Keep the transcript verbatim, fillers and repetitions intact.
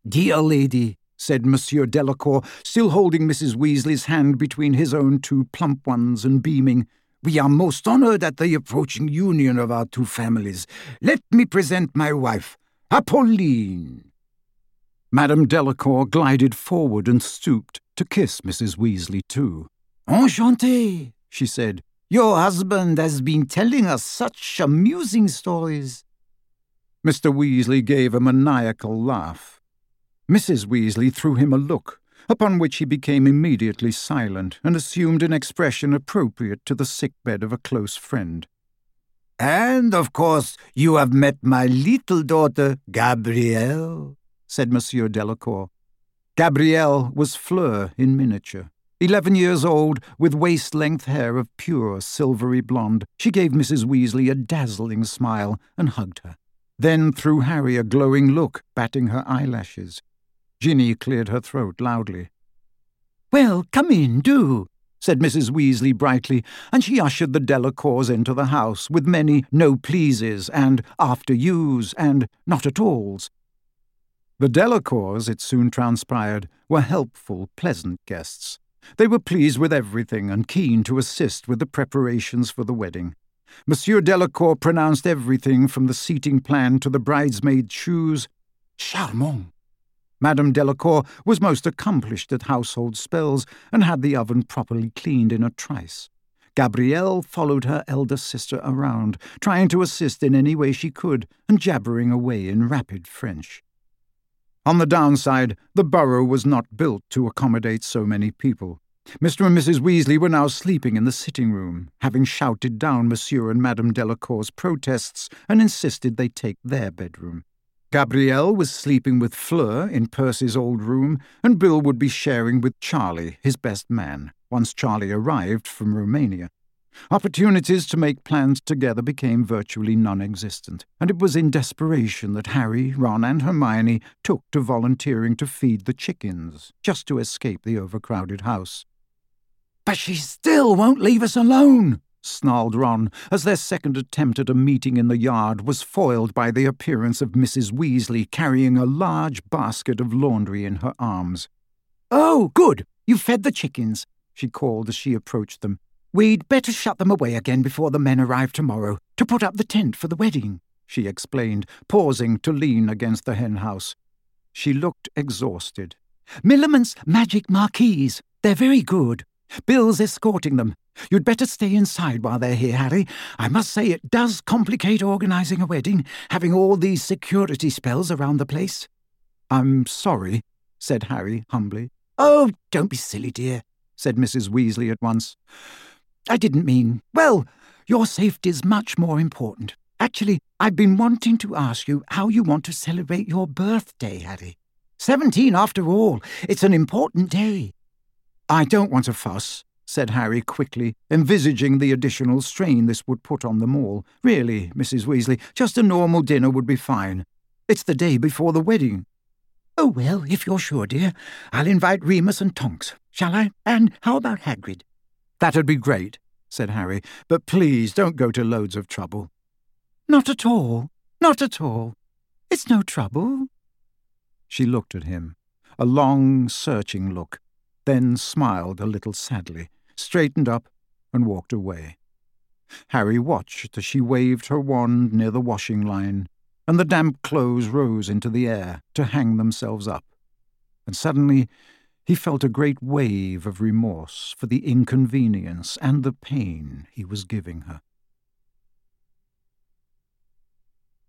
"Dear lady," said Monsieur Delacour, still holding Missus Weasley's hand between his own two plump ones and beaming, "we are most honoured at the approaching union of our two families. Let me present my wife, Apolline." Madame Delacour glided forward and stooped to kiss Missus Weasley too. "Enchantée," she said. "Your husband has been telling us such amusing stories." Mister Weasley gave a maniacal laugh. Missus Weasley threw him a look, upon which he became immediately silent and assumed an expression appropriate to the sick-bed of a close friend. "And, of course, you have met my little daughter, Gabrielle," said Monsieur Delacour. Gabrielle was Fleur in miniature. Eleven years old, with waist-length hair of pure silvery blonde, she gave Missus Weasley a dazzling smile and hugged her. Then threw Harry a glowing look, batting her eyelashes. Ginny cleared her throat loudly. "Well, come in, do," said Missus Weasley brightly, and she ushered the Delacours into the house with many no-pleases and after-yous and not-at-alls. The Delacours, it soon transpired, were helpful, pleasant guests. They were pleased with everything and keen to assist with the preparations for the wedding. Monsieur Delacour pronounced everything from the seating plan to the bridesmaid's shoes charmant. Madame Delacour was most accomplished at household spells and had the oven properly cleaned in a trice. Gabrielle followed her elder sister around, trying to assist in any way she could and jabbering away in rapid French. On the downside, the burrow was not built to accommodate so many people. Mister and Missus Weasley were now sleeping in the sitting-room, having shouted down Monsieur and Madame Delacour's protests and insisted they take their bedroom. Gabrielle was sleeping with Fleur in Percy's old room, and Bill would be sharing with Charlie, his best man, once Charlie arrived from Romania. Opportunities to make plans together became virtually non-existent, and it was in desperation that Harry, Ron, and Hermione took to volunteering to feed the chickens, just to escape the overcrowded house. "But she still won't leave us alone," snarled Ron, as their second attempt at a meeting in the yard was foiled by the appearance of Missus Weasley carrying a large basket of laundry in her arms. "Oh, good! You've fed the chickens," she called as she approached them. "We'd better shut them away again before the men arrive tomorrow, to put up the tent for the wedding," she explained, pausing to lean against the hen-house. She looked exhausted. "Milliman's magic marquees. They're very good. Bill's escorting them. You'd better stay inside while they're here, Harry. I must say it does complicate organising a wedding, having all these security spells around the place." "I'm sorry," said Harry humbly. "Oh, don't be silly, dear," said Missus Weasley at once. "I didn't mean... Well, your safety's much more important. Actually, I've been wanting to ask you how you want to celebrate your birthday, Harry. Seventeen, after all. It's an important day." "I don't want a fuss," said Harry quickly, envisaging the additional strain this would put on them all. "Really, Missus Weasley, just a normal dinner would be fine. It's the day before the wedding." "Oh, well, if you're sure, dear, I'll invite Remus and Tonks. Shall I? And how about Hagrid?" "That'd be great," said Harry, "but please don't go to loads of trouble." "Not at all, not at all. It's no trouble." She looked at him, a long, searching look, then smiled a little sadly, straightened up, and walked away. Harry watched as she waved her wand near the washing line, and the damp clothes rose into the air to hang themselves up. And suddenly he felt a great wave of remorse for the inconvenience and the pain he was giving her.